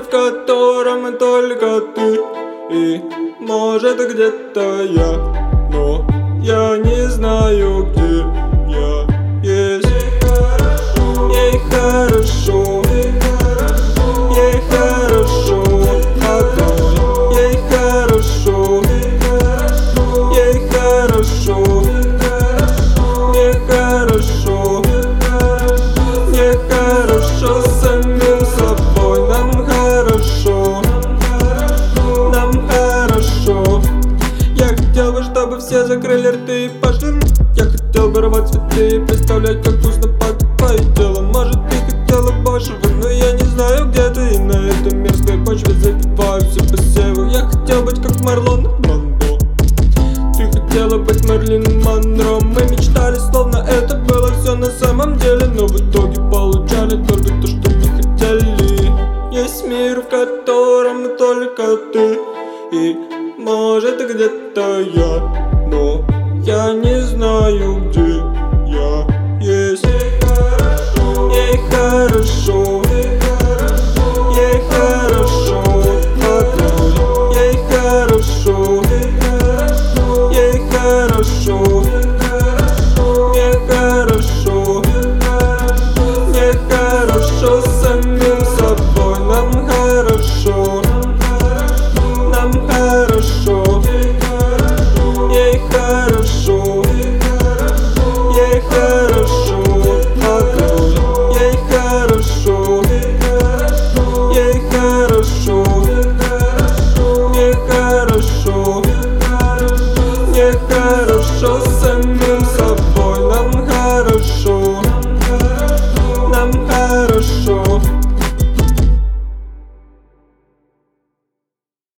в котором только ты и, может, где-то я, но я не знаю, где я есть. Ей хорошо, ей хорошо, одной. Ей хорошо, ей хорошо, мне хорошо, мне хорошо с самим собой. Нам хорошо, нам хорошо. Я хотел бы, чтобы все закрыли рты и пошли. Я хотел бы рвать цветы и представлять, как вкусно пахнет твое тело. Может, ты хотела большего, но я не знаю, где ты. И на этой мерзкой почве забиваю все посевы. Я хотел быть как Марлон Мандо, ты хотела быть Мерлин Монро. Мы мечтали, словно это было все на самом деле, но в итоге получали только то, что мы хотели. Есть мир, в котором только ты и, может, где-то я, но я не знаю, где я есть. Ей хорошо, ей хорошо, одной. Ей хорошо, ей хорошо, мне хорошо, мне хорошо с самим собой. Нам хорошо, нам хорошо, ей хорошо, ей хорошо, одной. Ей хорошо, ей хорошо, мне хорошо, мне хорошо.